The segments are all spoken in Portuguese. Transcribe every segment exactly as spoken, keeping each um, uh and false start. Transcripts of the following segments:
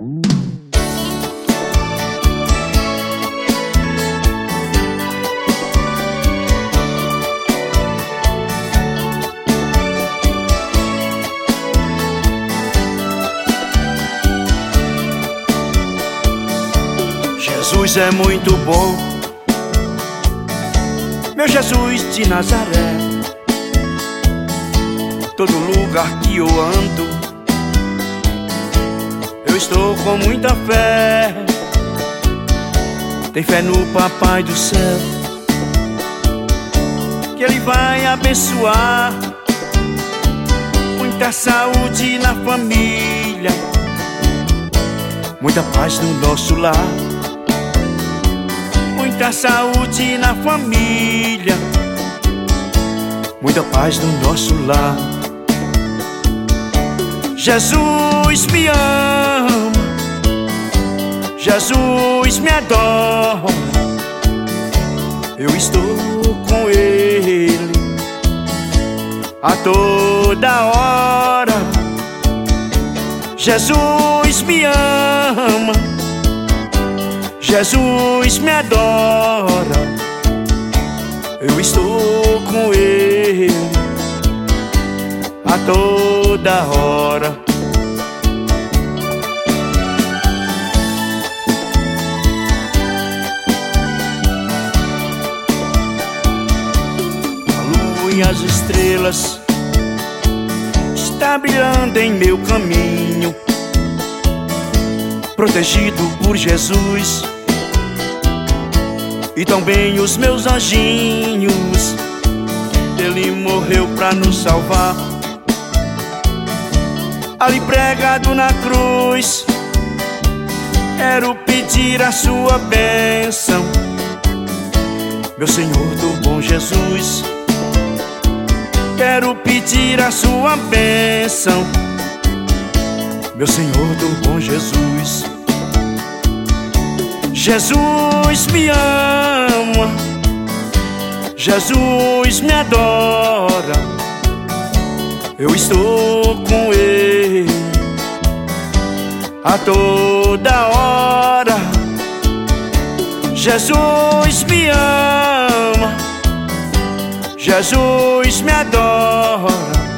Jesus é muito bom, meu Jesus de Nazaré. Todo lugar que eu ando, eu estou com muita fé. Tem fé no Papai do céu, que Ele vai abençoar. Muita saúde na família, muita paz no nosso lar. Muita saúde na família, muita paz no nosso lar. Jesus me ama, Jesus me adora. Eu estou com Ele a toda hora. Jesus me ama, Jesus me adora. Eu estou com Ele a toda hora. A lua e as estrelas está brilhando em meu caminho, protegido por Jesus. E também os meus anjinhos, Ele morreu pra nos salvar. Ali pregado na cruz, quero pedir a sua bênção. Meu Senhor do bom Jesus, quero pedir a sua bênção. Meu Senhor do bom Jesus. Jesus me ama, Jesus me adora. Eu estou com Ele a toda hora. Jesus me ama, Jesus me adora.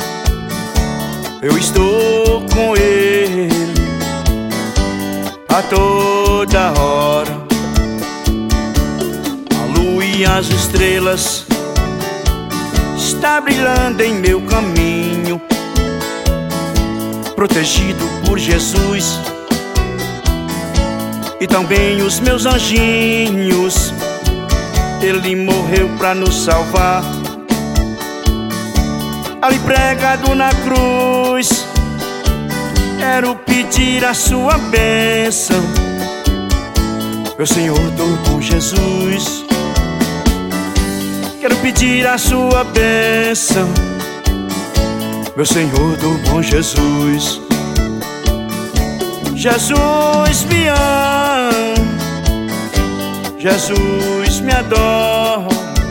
Eu estou com Ele a toda hora. A lua e as estrelas está brilhando em meu caminho, protegido por Jesus. E também os meus anjinhos, Ele morreu pra nos salvar. Ali pregado na cruz, quero pedir a sua bênção. Meu Senhor do bom Jesus, quero pedir a sua bênção. Meu Senhor do bom Jesus. Jesus me ama, Jesus me adora.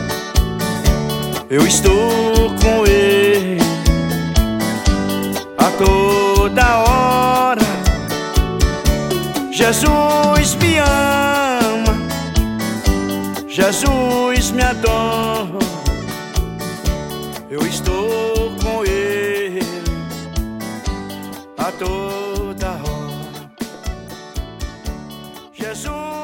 Eu estou com Ele a toda hora. Jesus me ama, Jesus me adora. Eu estou com Ele a toda hora. Jesus